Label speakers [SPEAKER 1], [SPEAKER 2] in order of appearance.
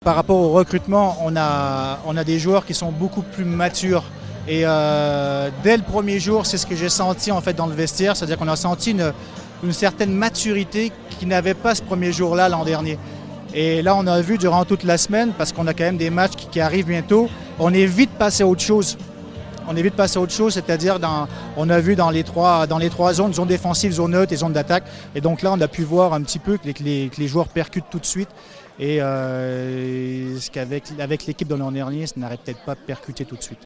[SPEAKER 1] Par rapport au recrutement, on a des joueurs qui sont beaucoup plus matures. Et dès le premier jour, c'est ce que j'ai senti en fait dans le vestiaire, c'est-à-dire qu'on a senti une certaine maturité qui n'avait pas ce premier jour-là l'an dernier. Et là, on a vu durant toute la semaine, parce qu'on a quand même des matchs qui arrivent bientôt, on est vite passé à autre chose. On est vite passé à autre chose, c'est-à-dire on a vu dans les trois zones, zone défensive, zone neutre et zone d'attaque. Et donc là, on a pu voir un petit peu que les joueurs percutent tout de suite. Et ce qu'avec l'équipe de l'an dernier, ça n'aurait peut-être pas percuté tout de suite.